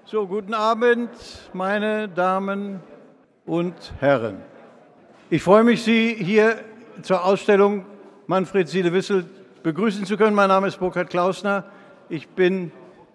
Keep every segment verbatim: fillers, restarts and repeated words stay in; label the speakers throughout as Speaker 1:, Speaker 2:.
Speaker 1: So, guten Abend, meine Damen und Herren. Ich freue mich, Sie hier zur Ausstellung Manfred Siele-Wissel begrüßen zu können. Mein Name ist Burkhard Klausner. Ich bin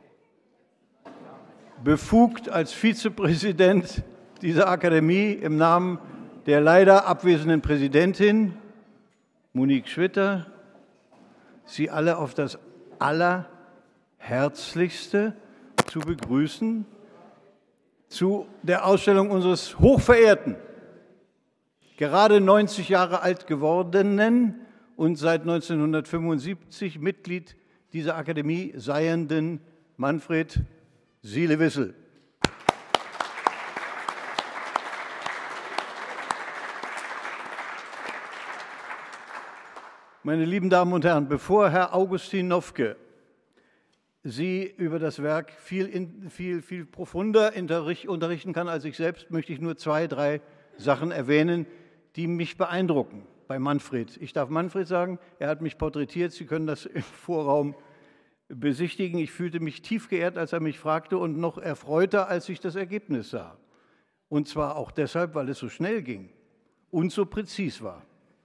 Speaker 1: befugt als Vizepräsident dieser Akademie im Namen der leider abwesenden Präsidentin Monique Schwitter, Sie alle auf das Allerherzlichste zu begrüßen zu der Ausstellung unseres hochverehrten, gerade neunzig Jahre alt gewordenen und seit neunzehnhundertfünfundsiebzig Mitglied dieser Akademie seienden Manfred Siele-Wissel. Meine lieben Damen und Herren, bevor Herr Augustin Nofke Sie über das Werk viel, viel, viel profunder unterrichten kann als ich selbst, möchte ich nur zwei, drei Sachen erwähnen, die mich beeindrucken bei Manfred. Ich darf Manfred sagen, er hat mich porträtiert, Sie können das im Vorraum besichtigen. Ich fühlte mich tief geehrt, als er mich fragte und noch erfreuter, als ich das Ergebnis sah. Und zwar auch deshalb, weil es so schnell ging und so präzis war.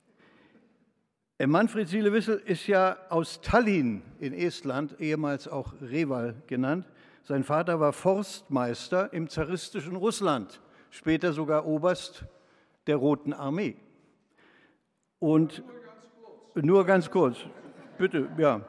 Speaker 1: Manfred Siele-Wissel ist ja aus Tallinn in Estland, ehemals auch Reval genannt. Sein Vater war Forstmeister im zaristischen Russland, später sogar Oberst der Roten Armee. Und nur ganz kurz, bitte, ja.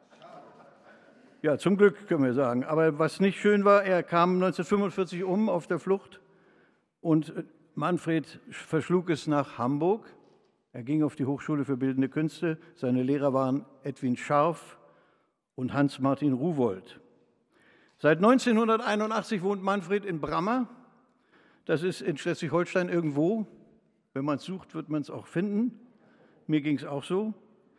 Speaker 1: Ja, zum Glück können wir sagen. Aber was nicht schön war, er kam neunzehnhundertfünfundvierzig um auf der Flucht und Manfred verschlug es nach Hamburg. Er ging auf die Hochschule für Bildende Künste. Seine Lehrer waren Edwin Scharf und Hans-Martin Ruwold. Seit neunzehnhunderteinundachtzig wohnt Manfred in Brammer. Das ist in Schleswig-Holstein irgendwo. Wenn man es sucht, wird man es auch finden. Mir ging es auch so.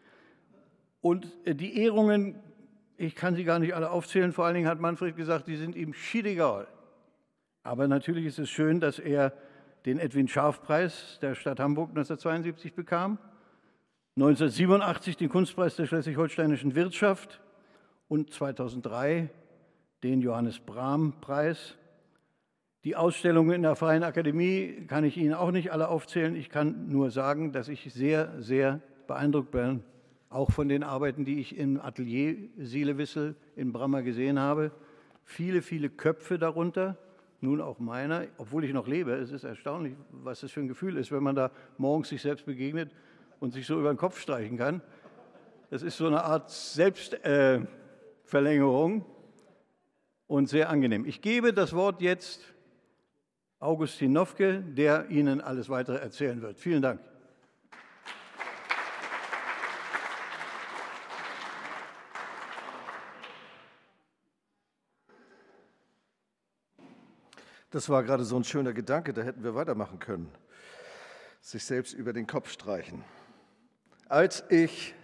Speaker 1: Und die Ehrungen, ich kann sie gar nicht alle aufzählen, vor allen Dingen hat Manfred gesagt, die sind ihm schiedegal. Aber natürlich ist es schön, dass er den Edwin-Scharf-Preis der Stadt Hamburg neunzehnhundertzweiundsiebzig bekam, neunzehnhundertsiebenundachtzig den Kunstpreis der schleswig-holsteinischen Wirtschaft und zweitausenddrei den Johannes-Brahm-Preis. Die Ausstellungen in der Freien Akademie kann ich Ihnen auch nicht alle aufzählen. Ich kann nur sagen, dass ich sehr, sehr beeindruckt bin, auch von den Arbeiten, die ich im Atelier Siele-Wissel in Brammer gesehen habe. Viele, viele Köpfe darunter. Nun auch meiner, obwohl ich noch lebe. Es ist erstaunlich, was das für ein Gefühl ist, wenn man da morgens sich selbst begegnet und sich so über den Kopf streichen kann. Das ist so eine Art Selbstverlängerung äh, und sehr angenehm. Ich gebe das Wort jetzt Augustin Nofke, der Ihnen alles Weitere erzählen wird. Vielen Dank.
Speaker 2: Das war gerade so ein schöner Gedanke, da hätten wir weitermachen können. Sich selbst über den Kopf streichen. Als ich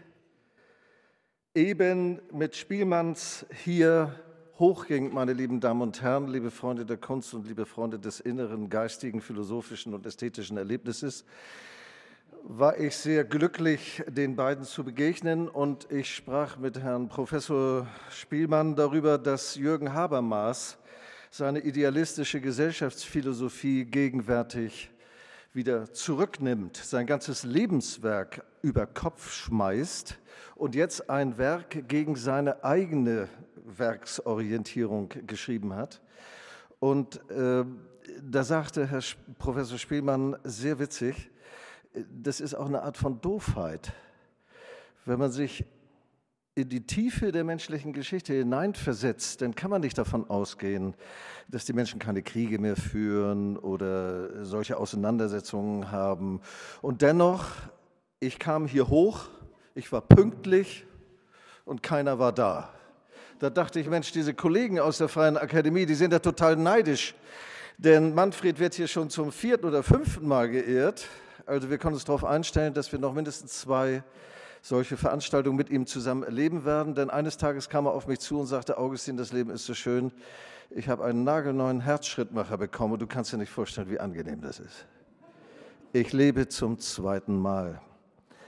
Speaker 2: eben mit Spielmanns hier hochging, meine lieben Damen und Herren, liebe Freunde der Kunst und liebe Freunde des inneren, geistigen, philosophischen und ästhetischen Erlebnisses, war ich sehr glücklich, den beiden zu begegnen. Und ich sprach mit Herrn Professor Spielmann darüber, dass Jürgen Habermas seine idealistische Gesellschaftsphilosophie gegenwärtig wieder zurücknimmt, sein ganzes Lebenswerk über Kopf schmeißt und jetzt ein Werk gegen seine eigene Werksorientierung geschrieben hat. Und äh, da sagte Herr Professor Spielmann sehr witzig, das ist auch eine Art von Doofheit, wenn man sich in die Tiefe der menschlichen Geschichte hineinversetzt, dann kann man nicht davon ausgehen, dass die Menschen keine Kriege mehr führen oder solche Auseinandersetzungen haben. Und dennoch, ich kam hier hoch, ich war pünktlich und keiner war da. Da dachte ich, Mensch, diese Kollegen aus der Freien Akademie, die sind ja total neidisch, denn Manfred wird hier schon zum vierten oder fünften Mal geehrt. Also wir können uns darauf einstellen, dass wir noch mindestens zwei solche Veranstaltungen mit ihm zusammen erleben werden. Denn eines Tages kam er auf mich zu und sagte, Augustin, das Leben ist so schön, ich habe einen nagelneuen Herzschrittmacher bekommen und du kannst dir nicht vorstellen, wie angenehm das ist. Ich lebe zum zweiten Mal.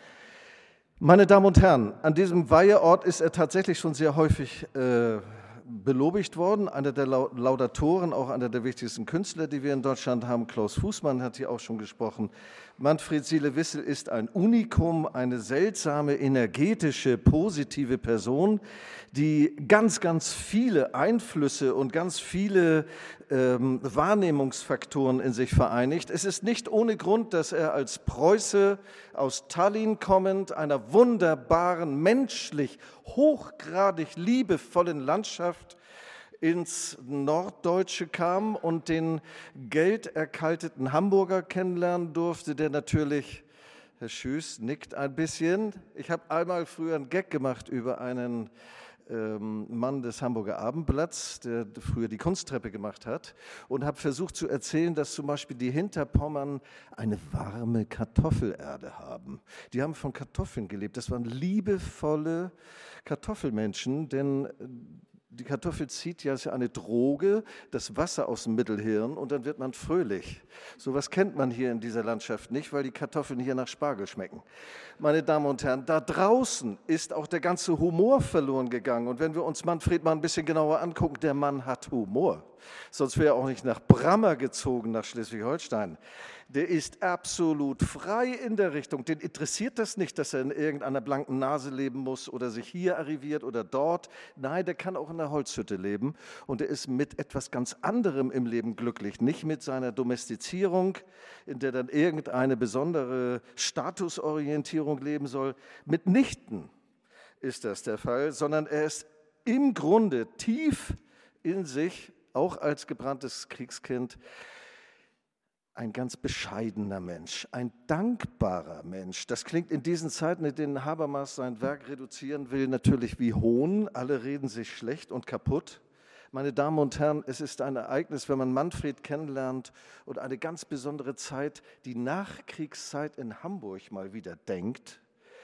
Speaker 2: Meine Damen und Herren, an diesem Weiheort ist er tatsächlich schon sehr häufig äh, belobigt worden. Einer der Laudatoren, auch einer der wichtigsten Künstler, die wir in Deutschland haben, Klaus Fußmann, hat hier auch schon gesprochen. Manfred Siele-Wissel ist ein Unikum, eine seltsame, energetische, positive Person, die ganz, ganz viele Einflüsse und ganz viele ähm, Wahrnehmungsfaktoren in sich vereinigt. Es ist nicht ohne Grund, dass er als Preuße aus Tallinn kommend, einer wunderbaren, menschlich, hochgradig liebevollen Landschaft ins Norddeutsche kam und den gelderkalteten Hamburger kennenlernen durfte, der natürlich, Herr Schüß nickt ein bisschen. Ich habe einmal früher einen Gag gemacht über einen ähm, Mann des Hamburger Abendblatts, der früher die Kunsttreppe gemacht hat, und habe versucht zu erzählen, dass zum Beispiel die Hinterpommern eine warme Kartoffelerde haben. Die haben von Kartoffeln gelebt. Das waren liebevolle Kartoffelmenschen, denn die Kartoffel zieht ja, ist ja eine Droge, das Wasser aus dem Mittelhirn und dann wird man fröhlich. Sowas kennt man hier in dieser Landschaft nicht, weil die Kartoffeln hier nach Spargel schmecken. Meine Damen und Herren, da draußen ist auch der ganze Humor verloren gegangen. Und wenn wir uns Manfred mal ein bisschen genauer angucken, der Mann hat Humor. Sonst wäre er auch nicht nach Brammer gezogen, nach Schleswig-Holstein. Der ist absolut frei in der Richtung. Den interessiert das nicht, dass er in irgendeiner blanken Nase leben muss oder sich hier arriviert oder dort. Nein, der kann auch in der Holzhütte leben. Und er ist mit etwas ganz anderem im Leben glücklich. Nicht mit seiner Domestizierung, in der dann irgendeine besondere Statusorientierung leben soll. Mitnichten ist das der Fall, sondern er ist im Grunde tief in sich, auch als gebranntes Kriegskind, ein ganz bescheidener Mensch, ein dankbarer Mensch. Das klingt in diesen Zeiten, in denen Habermas sein Werk reduzieren will, natürlich wie Hohn. Alle reden sich schlecht und kaputt. Meine Damen und Herren, es ist ein Ereignis, wenn man Manfred kennenlernt und eine ganz besondere Zeit, die Nachkriegszeit in Hamburg mal wieder denkt.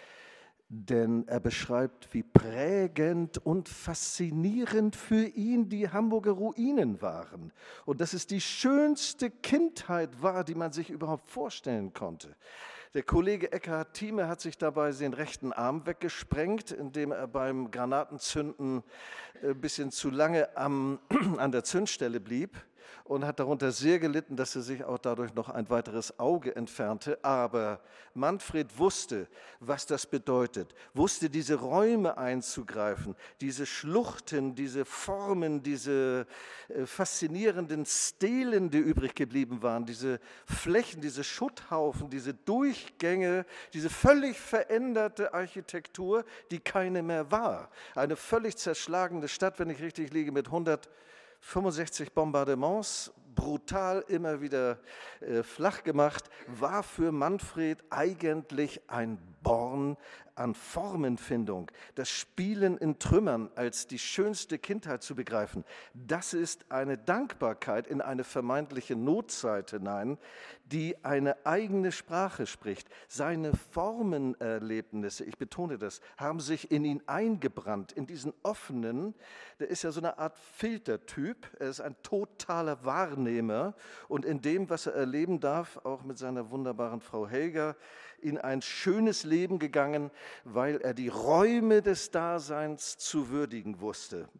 Speaker 2: Denn er beschreibt, wie prägend und faszinierend für ihn die Hamburger Ruinen waren. Und dass es die schönste Kindheit war, die man sich überhaupt vorstellen konnte. Der Kollege Eckhard Thieme hat sich dabei den rechten Arm weggesprengt, indem er beim Granatenzünden ein bisschen zu lange am, an der Zündstelle blieb. Und hat darunter sehr gelitten, dass er sich auch dadurch noch ein weiteres Auge entfernte. Aber Manfred wusste, was das bedeutet, wusste diese Räume einzugreifen, diese Schluchten, diese Formen, diese äh, faszinierenden Stelen, die übrig geblieben waren, diese Flächen, diese Schutthaufen, diese Durchgänge, diese völlig veränderte Architektur, die keine mehr war. Eine völlig zerschlagene Stadt, wenn ich richtig liege, mit hundertfünfundsechzig Bombardements, brutal immer wieder äh, flach gemacht, war für Manfred eigentlich ein Born an Formenfindung. Das Spielen in Trümmern als die schönste Kindheit zu begreifen, das ist eine Dankbarkeit in eine vermeintliche Notzeit hinein, die eine eigene Sprache spricht. Seine Formenerlebnisse, ich betone das, haben sich in ihn eingebrannt, in diesen offenen, der ist ja so eine Art Filtertyp, er ist ein totaler Wahrnehmer und in dem, was er erleben darf, auch mit seiner wunderbaren Frau Helga, in ein schönes Leben gegangen, weil er die Räume des Daseins zu würdigen wusste.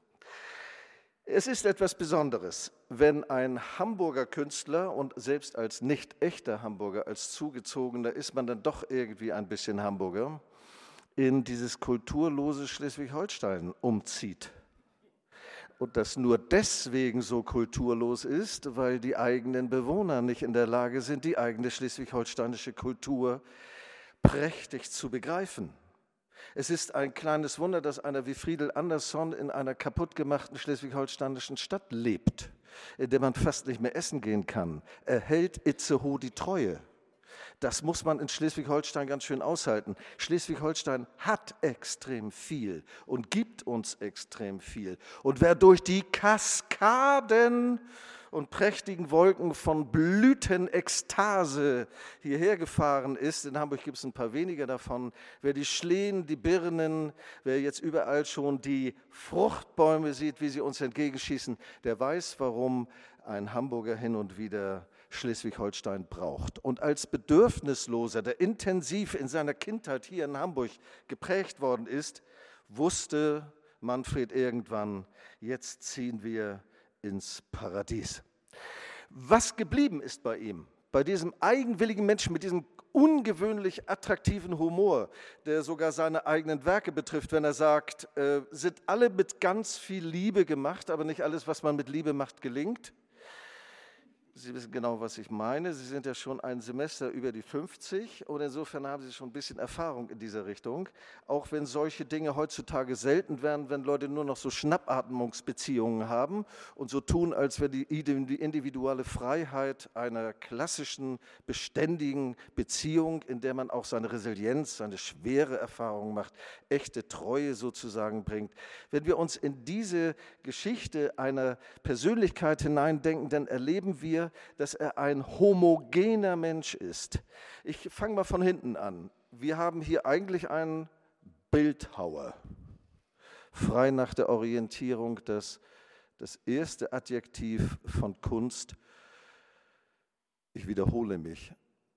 Speaker 2: Es ist etwas Besonderes, wenn ein Hamburger Künstler und selbst als nicht echter Hamburger, als Zugezogener, ist man dann doch irgendwie ein bisschen Hamburger, in dieses kulturlose Schleswig-Holstein umzieht. Und das nur deswegen so kulturlos ist, weil die eigenen Bewohner nicht in der Lage sind, die eigene schleswig-holsteinische Kultur prächtig zu begreifen. Es ist ein kleines Wunder, dass einer wie Friedel Andersson in einer kaputtgemachten schleswig-holsteinischen Stadt lebt, in der man fast nicht mehr essen gehen kann. Er hält Itzehoe die Treue. Das muss man in Schleswig-Holstein ganz schön aushalten. Schleswig-Holstein hat extrem viel und gibt uns extrem viel. Und wer durch die Kaskaden und prächtigen Wolken von Blütenekstase hierher gefahren ist, in Hamburg gibt es ein paar weniger davon, wer die Schlehen, die Birnen, wer jetzt überall schon die Fruchtbäume sieht, wie sie uns entgegenschießen, der weiß, warum ein Hamburger hin und wieder Schleswig-Holstein braucht. Und als Bedürfnisloser, der intensiv in seiner Kindheit hier in Hamburg geprägt worden ist, wusste Manfred irgendwann, jetzt ziehen wir ins Paradies. Was geblieben ist bei ihm, bei diesem eigenwilligen Menschen mit diesem ungewöhnlich attraktiven Humor, der sogar seine eigenen Werke betrifft, wenn er sagt, äh, sind alle mit ganz viel Liebe gemacht, aber nicht alles, was man mit Liebe macht, gelingt. Sie wissen genau, was ich meine. Sie sind ja schon ein Semester über die fünfzig und insofern haben Sie schon ein bisschen Erfahrung in dieser Richtung. Auch wenn solche Dinge heutzutage selten werden, wenn Leute nur noch so Schnappatmungsbeziehungen haben und so tun, als wäre die individuelle Freiheit einer klassischen, beständigen Beziehung, in der man auch seine Resilienz, seine schwere Erfahrung macht, echte Treue sozusagen bringt. Wenn wir uns in diese Geschichte einer Persönlichkeit hineindenken, dann erleben wir, dass er ein homogener Mensch ist. Ich fange mal von hinten an. Wir haben hier eigentlich einen Bildhauer. Frei nach der Orientierung, das, das erste Adjektiv von Kunst, ich wiederhole mich,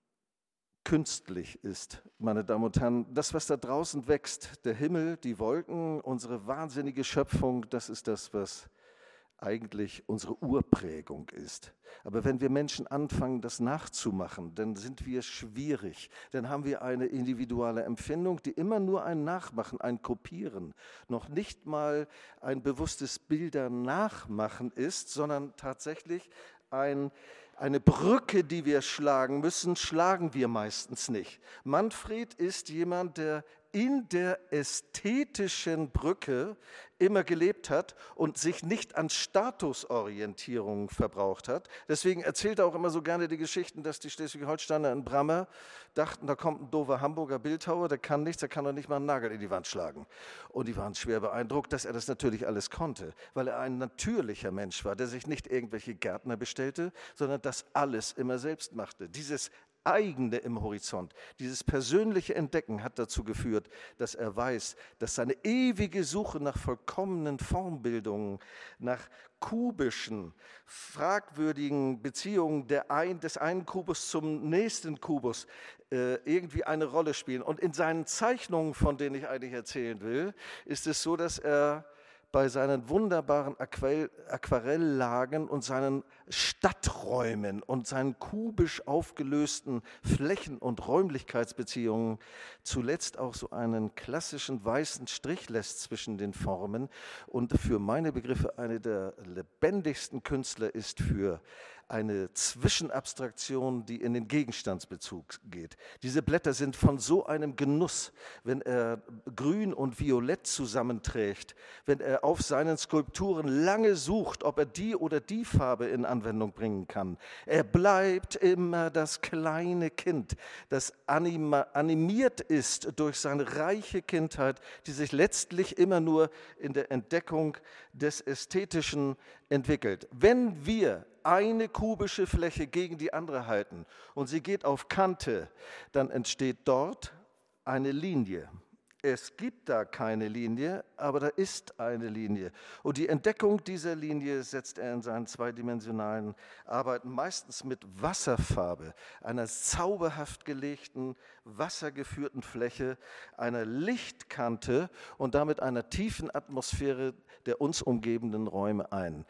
Speaker 2: künstlich ist, meine Damen und Herren. Das, was da draußen wächst, der Himmel, die Wolken, unsere wahnsinnige Schöpfung, das ist das, was eigentlich unsere Urprägung ist. Aber wenn wir Menschen anfangen, das nachzumachen, dann sind wir schwierig. Dann haben wir eine individuelle Empfindung, die immer nur ein Nachmachen, ein Kopieren, noch nicht mal ein bewusstes Bilder nachmachen ist, sondern tatsächlich ein Eine Brücke, die wir schlagen müssen, schlagen wir meistens nicht. Manfred ist jemand, der in der ästhetischen Brücke immer gelebt hat und sich nicht an Statusorientierung verbraucht hat. Deswegen erzählt er auch immer so gerne die Geschichten, dass die Schleswig-Holsteiner in Brammer dachten, da kommt ein doofer Hamburger Bildhauer, der kann nichts, der kann doch nicht mal einen Nagel in die Wand schlagen. Und die waren schwer beeindruckt, dass er das natürlich alles konnte, weil er ein natürlicher Mensch war, der sich nicht irgendwelche Gärtner bestellte, sondern das alles immer selbst machte. Dieses Eigene im Horizont, dieses persönliche Entdecken hat dazu geführt, dass er weiß, dass seine ewige Suche nach vollkommenen Formbildungen, nach kubischen, fragwürdigen Beziehungen der ein, des einen Kubus zum nächsten Kubus äh, irgendwie eine Rolle spielen. Und in seinen Zeichnungen, von denen ich eigentlich erzählen will, ist es so, dass er bei seinen wunderbaren Aquarell, Aquarellagen und seinen Stadträumen und seinen kubisch aufgelösten Flächen- und Räumlichkeitsbeziehungen zuletzt auch so einen klassischen weißen Strich lässt zwischen den Formen und für meine Begriffe eine der lebendigsten Künstler ist für eine Zwischenabstraktion, die in den Gegenstandsbezug geht. Diese Blätter sind von so einem Genuss, wenn er grün und violett zusammenträgt, wenn er auf seinen Skulpturen lange sucht, ob er die oder die Farbe in Anwendung bringen kann. Er bleibt immer das kleine Kind, das anima, animiert ist durch seine reiche Kindheit, die sich letztlich immer nur in der Entdeckung des Ästhetischen entwickelt. Wenn wir eine kubische Fläche gegen die andere halten und sie geht auf Kante, dann entsteht dort eine Linie. Es gibt da keine Linie, aber da ist eine Linie. Und die Entdeckung dieser Linie setzt er in seinen zweidimensionalen Arbeiten meistens mit Wasserfarbe, einer zauberhaft gelegten, wassergeführten Fläche, einer Lichtkante und damit einer tiefen Atmosphäre der uns umgebenden Räume ein.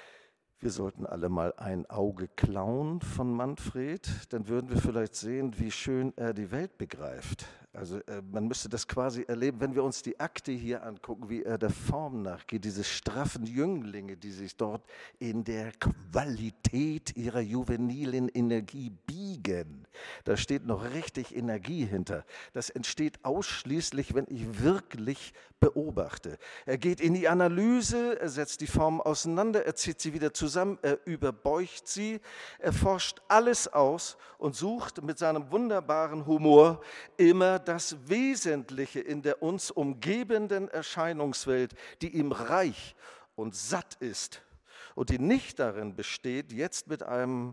Speaker 2: Wir sollten alle mal ein Auge klauen von Manfred, dann würden wir vielleicht sehen, wie schön er die Welt begreift. Also äh, man müsste das quasi erleben, wenn wir uns die Akte hier angucken, wie er der Form nachgeht, diese straffen Jünglinge, die sich dort in der Qualität ihrer juvenilen Energie biegen. Da steht noch richtig Energie hinter. Das entsteht ausschließlich, wenn ich wirklich beobachte. Er geht in die Analyse, er setzt die Formen auseinander, er zieht sie wieder zusammen, er überbeugt sie, er forscht alles aus und sucht mit seinem wunderbaren Humor immer das Wesentliche in der uns umgebenden Erscheinungswelt, die ihm reich und satt ist und die nicht darin besteht, jetzt mit einem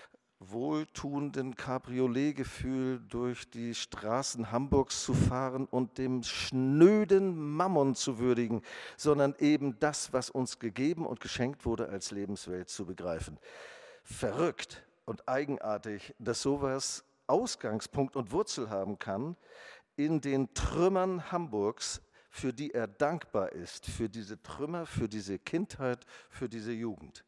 Speaker 2: wohltuenden Cabriolet-Gefühl durch die Straßen Hamburgs zu fahren und dem schnöden Mammon zu würdigen, sondern eben das, was uns gegeben und geschenkt wurde, als Lebenswelt zu begreifen. Verrückt und eigenartig, dass sowas Ausgangspunkt und Wurzel haben kann in den Trümmern Hamburgs für die er dankbar ist, für diese Trümmer, für diese Kindheit, für diese Jugend.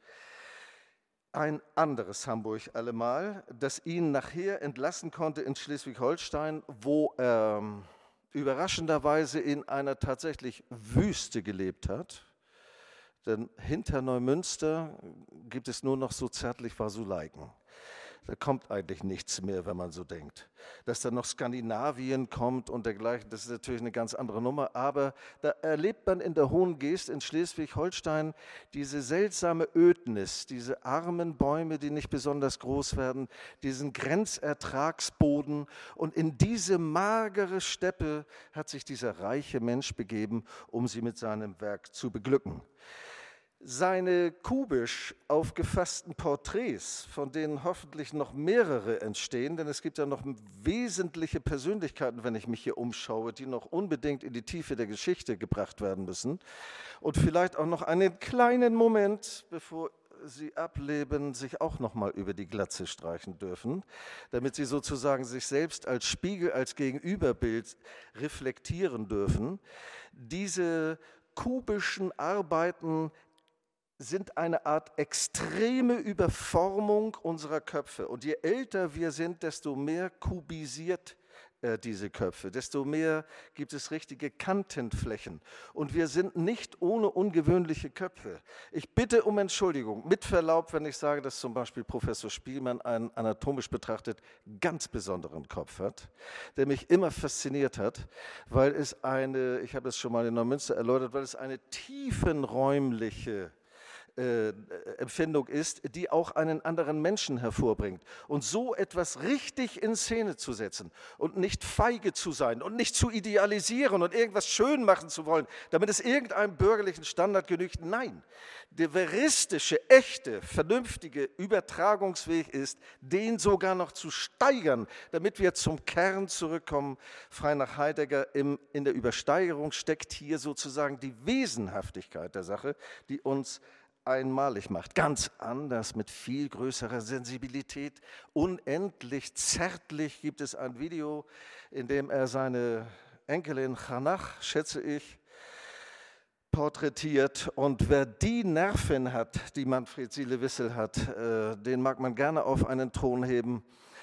Speaker 2: Ein anderes Hamburg allemal, das ihn nachher entlassen konnte in Schleswig-Holstein, wo er überraschenderweise in einer tatsächlich Wüste gelebt hat. Denn hinter Neumünster gibt es nur noch so zärtlich Vasuleiken. Da kommt eigentlich nichts mehr, wenn man so denkt. Dass dann noch Skandinavien kommt und dergleichen, das ist natürlich eine ganz andere Nummer. Aber da erlebt man in der Hohen Geest in Schleswig-Holstein diese seltsame Ödnis, diese armen Bäume, die nicht besonders groß werden, diesen Grenzertragsboden. Und in diese magere Steppe hat sich dieser reiche Mensch begeben, um sie mit seinem Werk zu beglücken. Seine kubisch aufgefassten Porträts, von denen hoffentlich noch mehrere entstehen, denn es gibt ja noch wesentliche Persönlichkeiten, wenn ich mich hier umschaue, die noch unbedingt in die Tiefe der Geschichte gebracht werden müssen. Und vielleicht auch noch einen kleinen Moment, bevor sie ableben, sich auch noch mal über die Glatze streichen dürfen, damit sie sozusagen sich selbst als Spiegel, als Gegenüberbild reflektieren dürfen. Diese kubischen Arbeiten sind eine Art extreme Überformung unserer Köpfe. Und je älter wir sind, desto mehr kubisiert äh, diese Köpfe, desto mehr gibt es richtige Kantenflächen. Und wir sind nicht ohne ungewöhnliche Köpfe. Ich bitte um Entschuldigung, mit Verlaub, wenn ich sage, dass zum Beispiel Professor Spielmann einen anatomisch betrachtet ganz besonderen Kopf hat, der mich immer fasziniert hat, weil es eine, ich habe es schon mal in Neumünster erläutert, weil es eine tiefenräumliche Äh, Empfindung ist, die auch einen anderen Menschen hervorbringt. Und so etwas richtig in Szene zu setzen und nicht feige zu sein und nicht zu idealisieren und irgendwas schön machen zu wollen, damit es irgendeinem bürgerlichen Standard genügt. Nein, der veristische, echte, vernünftige Übertragungsweg ist, den sogar noch zu steigern, damit wir zum Kern zurückkommen. Frei nach Heidegger, im, in der Übersteigerung steckt hier sozusagen die Wesenhaftigkeit der Sache, die uns einmalig macht. Ganz anders, mit viel größerer Sensibilität. Unendlich zärtlich gibt es ein Video, in dem er seine Enkelin Chanach, schätze ich, porträtiert. Und wer die Nerven hat, die Manfred Siele-Wissel hat, äh, den mag man gerne auf einen Thron heben.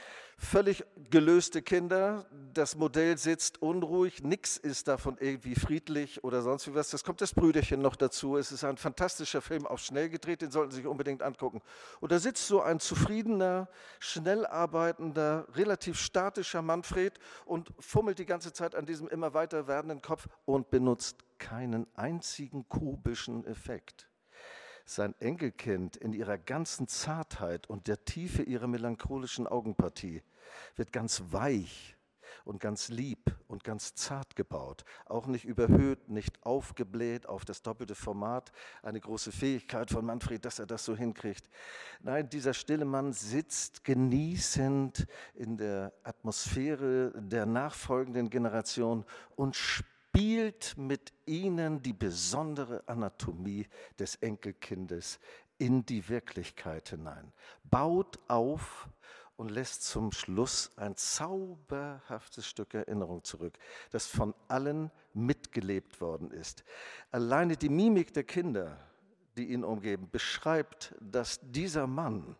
Speaker 2: Völlig gelöste Kinder, das Modell sitzt unruhig, nichts ist davon irgendwie friedlich oder sonst wie was. Das kommt das Brüderchen noch dazu. Es ist ein fantastischer Film, auch schnell gedreht, den sollten Sie sich unbedingt angucken. Und da sitzt so ein zufriedener, schnell arbeitender, relativ statischer Manfred und fummelt die ganze Zeit an diesem immer weiter werdenden Kopf und benutzt keinen einzigen kubischen Effekt. Sein Enkelkind in ihrer ganzen Zartheit und der Tiefe ihrer melancholischen Augenpartie wird ganz weich und ganz lieb und ganz zart gebaut. Auch nicht überhöht, nicht aufgebläht auf das doppelte Format. Eine große Fähigkeit von Manfred, dass er das so hinkriegt. Nein, dieser stille Mann sitzt genießend in der Atmosphäre der nachfolgenden Generation und spielt spielt mit ihnen die besondere Anatomie des Enkelkindes in die Wirklichkeit hinein, baut auf und lässt zum Schluss ein zauberhaftes Stück Erinnerung zurück, das von allen mitgelebt worden ist. Alleine die Mimik der Kinder, die ihn umgeben, beschreibt, dass dieser Mann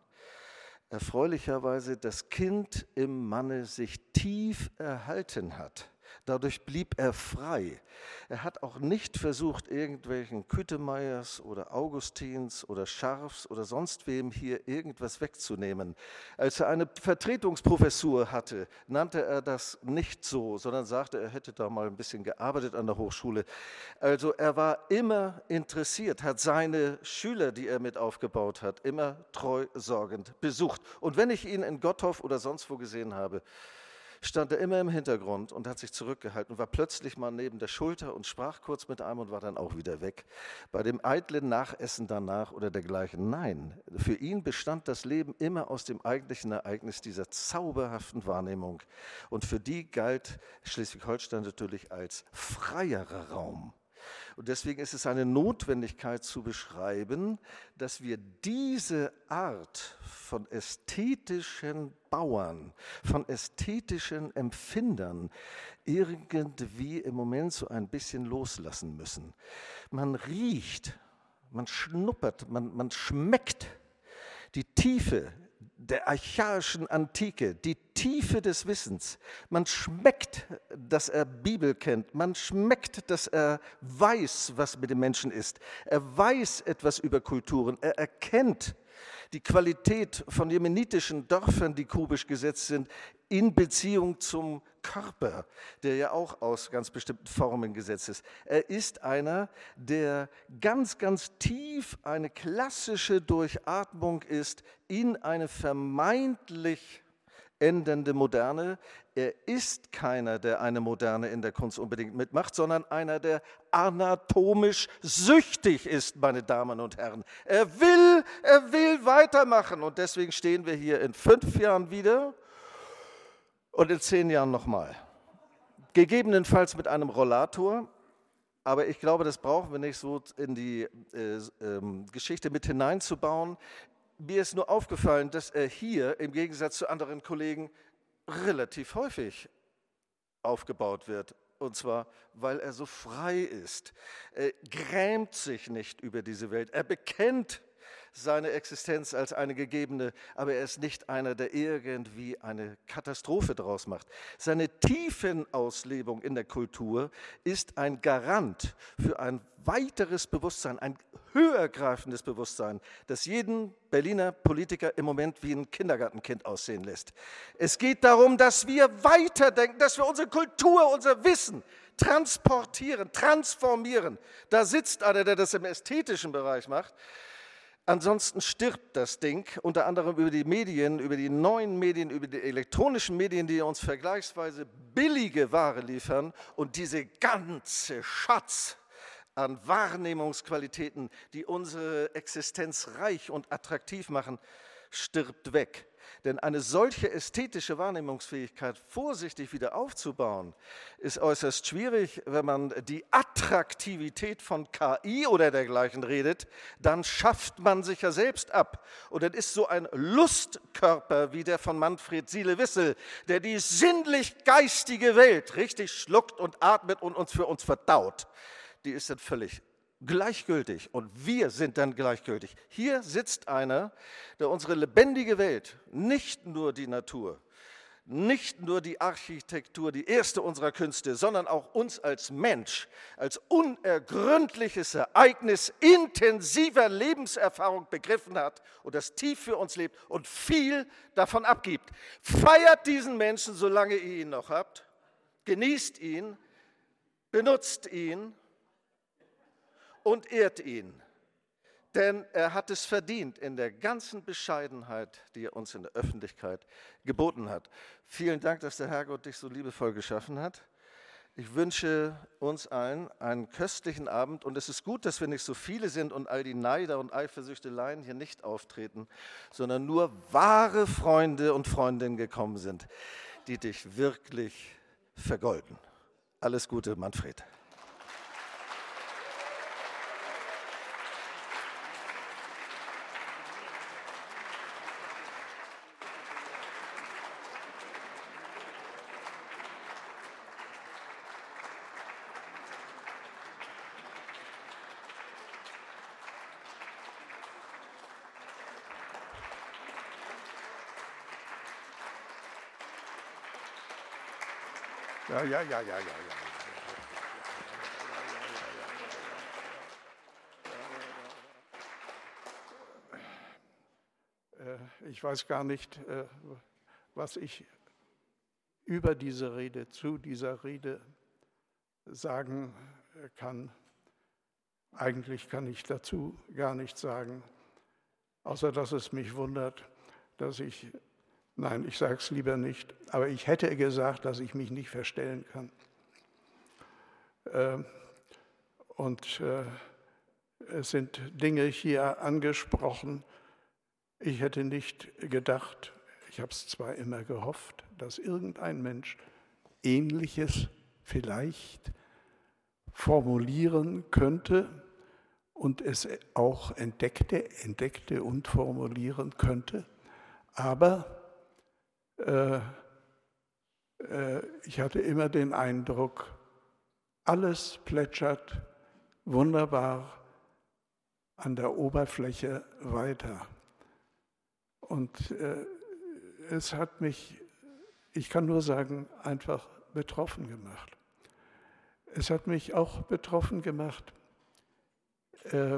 Speaker 2: erfreulicherweise das Kind im Manne sich tief erhalten hat. Dadurch blieb er frei. Er hat auch nicht versucht, irgendwelchen Kütemeyers oder Augustins oder Scharfs oder sonst wem hier irgendwas wegzunehmen. Als er eine Vertretungsprofessur hatte, nannte er das nicht so, sondern sagte, er hätte da mal ein bisschen gearbeitet an der Hochschule. Also er war immer interessiert, hat seine Schüler, die er mit aufgebaut hat, immer treu sorgend besucht. Und wenn ich ihn in Gottorf oder sonst wo gesehen habe, stand er immer im Hintergrund und hat sich zurückgehalten und war plötzlich mal neben der Schulter und sprach kurz mit einem und war dann auch wieder weg. Bei dem eitlen Nachessen danach oder dergleichen, nein, für ihn bestand das Leben immer aus dem eigentlichen Ereignis dieser zauberhaften Wahrnehmung. Und für die galt Schleswig-Holstein natürlich als freierer Raum. Und deswegen ist es eine Notwendigkeit zu beschreiben, dass wir diese Art von ästhetischen Bauern, von ästhetischen Empfindern irgendwie im Moment so ein bisschen loslassen müssen. Man riecht, man schnuppert, man, man schmeckt die Tiefe der archaischen Antike, die Tiefe des Wissens. Man schmeckt, dass er Bibel kennt. Man schmeckt, dass er weiß, was mit dem Menschen ist. Er weiß etwas über Kulturen. Er erkennt die Qualität von jemenitischen Dörfern, die kubisch gesetzt sind, in Beziehung zum Körper, der ja auch aus ganz bestimmten Formen gesetzt ist. Er ist einer, der ganz, ganz tief eine klassische Durchatmung ist in eine vermeintlich ändernde Moderne. Er ist keiner, der eine Moderne in der Kunst unbedingt mitmacht, sondern einer, der anatomisch süchtig ist, meine Damen und Herren. Er will, er will weitermachen und deswegen stehen wir hier in fünf Jahren wieder und in zehn Jahren nochmal. Gegebenenfalls mit einem Rollator, aber ich glaube, das brauchen wir nicht so in die äh, äh, Geschichte mit hineinzubauen. Mir ist nur aufgefallen, dass er hier im Gegensatz zu anderen Kollegen relativ häufig aufgebaut wird. Und zwar, weil er so frei ist. Er grämt sich nicht über diese Welt. Er bekennt seine Existenz als eine gegebene, aber er ist nicht einer, der irgendwie eine Katastrophe daraus macht. Seine Tiefenauslebung in der Kultur ist ein Garant für ein weiteres Bewusstsein, ein höhergreifendes Bewusstsein, das jeden Berliner Politiker im Moment wie ein Kindergartenkind aussehen lässt. Es geht darum, dass wir weiterdenken, dass wir unsere Kultur, unser Wissen transportieren, transformieren. Da sitzt einer, der das im ästhetischen Bereich macht. Ansonsten stirbt das Ding, unter anderem über die Medien, über die neuen Medien, über die elektronischen Medien, die uns vergleichsweise billige Ware liefern und diese ganze Schatz an Wahrnehmungsqualitäten, die unsere Existenz reich und attraktiv machen, stirbt weg. Denn eine solche ästhetische Wahrnehmungsfähigkeit vorsichtig wieder aufzubauen, ist äußerst schwierig. Wenn man die Attraktivität von K I oder dergleichen redet, dann schafft man sich ja selbst ab. Und dann ist so ein Lustkörper wie der von Manfred Siele-Wissel, der die sinnlich-geistige Welt richtig schluckt und atmet und uns für uns verdaut, die ist dann völlig gleichgültig und wir sind dann gleichgültig. Hier sitzt einer, der unsere lebendige Welt, nicht nur die Natur, nicht nur die Architektur, die erste unserer Künste, sondern auch uns als Mensch, als unergründliches Ereignis intensiver Lebenserfahrung begriffen hat und das tief für uns lebt und viel davon abgibt. Feiert diesen Menschen, solange ihr ihn noch habt, genießt ihn, benutzt ihn und ehrt ihn, denn er hat es verdient in der ganzen Bescheidenheit, die er uns in der Öffentlichkeit geboten hat. Vielen Dank, dass der Herrgott dich so liebevoll geschaffen hat. Ich wünsche uns allen einen köstlichen Abend und es ist gut, dass wir nicht so viele sind und all die Neider und Eifersüchteleien hier nicht auftreten, sondern nur wahre Freunde und Freundinnen gekommen sind, die dich wirklich vergolden. Alles Gute, Manfred.
Speaker 1: Ja, ja, ja, ja, ja, ja. Ich weiß gar nicht, was ich über diese Rede, zu dieser Rede sagen kann. Eigentlich kann ich dazu gar nichts sagen, außer dass es mich wundert, dass ich, nein, ich sage es lieber nicht, aber ich hätte gesagt, dass ich mich nicht verstellen kann. Und es sind Dinge hier angesprochen. Ich hätte nicht gedacht, ich habe es zwar immer gehofft, dass irgendein Mensch Ähnliches vielleicht
Speaker 3: formulieren könnte und es auch entdeckte, entdeckte und formulieren könnte. Aber äh, äh, ich hatte immer den Eindruck, alles plätschert wunderbar an der Oberfläche weiter. Und äh, es hat mich, ich kann nur sagen, einfach betroffen gemacht. Es hat mich auch betroffen gemacht, äh,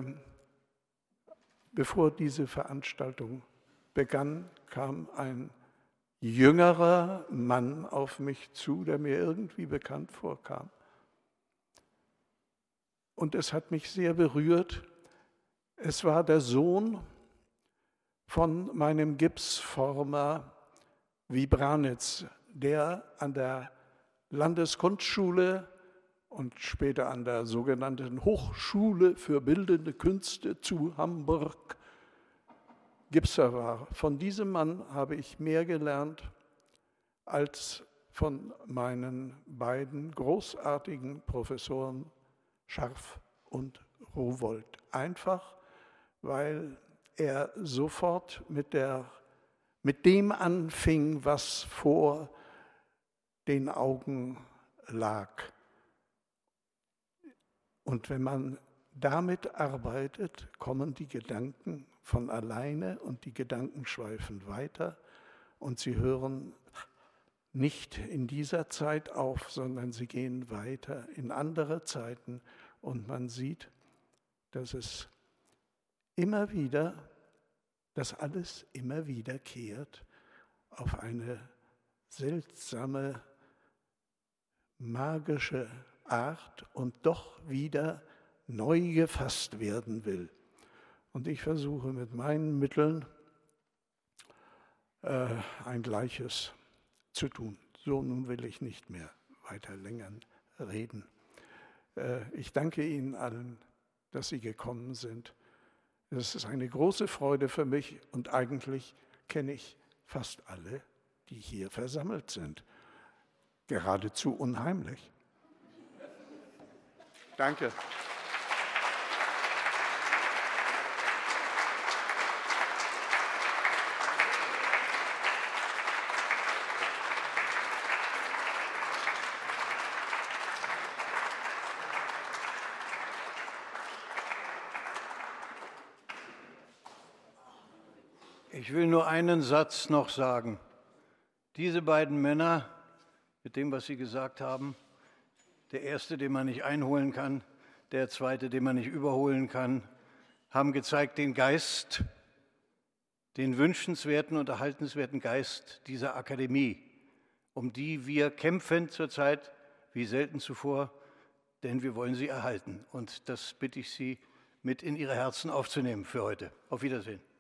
Speaker 3: bevor diese Veranstaltung begann, kam ein jüngerer Mann auf mich zu, der mir irgendwie bekannt vorkam. Und es hat mich sehr berührt. Es war der Sohn von meinem Gipsformer Wibranitz, der an der Landeskunstschule und später an der sogenannten Hochschule für Bildende Künste zu Hamburg Gipser war. Von diesem Mann habe ich mehr gelernt als von meinen beiden großartigen Professoren Scharf und Rowohlt. Einfach, weil er sofort mit, der, mit dem anfing, was vor den Augen lag. Und wenn man damit arbeitet, kommen die Gedanken von alleine und die Gedanken schweifen weiter und sie hören nicht in dieser Zeit auf, sondern sie gehen weiter in andere Zeiten und man sieht, dass es immer wieder, dass alles immer wieder kehrt auf eine seltsame, magische Art und doch wieder neu gefasst werden will. Und ich versuche mit meinen Mitteln äh, ein Gleiches zu tun. So, nun will ich nicht mehr weiter länger reden. Äh, ich danke Ihnen allen, dass Sie gekommen sind. Es ist eine große Freude für mich und eigentlich kenne ich fast alle, die hier versammelt sind. Geradezu unheimlich. Danke.
Speaker 1: Ich will nur einen Satz noch sagen. Diese beiden Männer, mit dem, was sie gesagt haben, der erste, den man nicht einholen kann, der zweite, den man nicht überholen kann, haben gezeigt den Geist, den wünschenswerten und erhaltenswerten Geist dieser Akademie, um die wir kämpfen zurzeit wie selten zuvor, denn wir wollen sie erhalten. Und das bitte ich Sie, mit in Ihre Herzen aufzunehmen für heute. Auf Wiedersehen.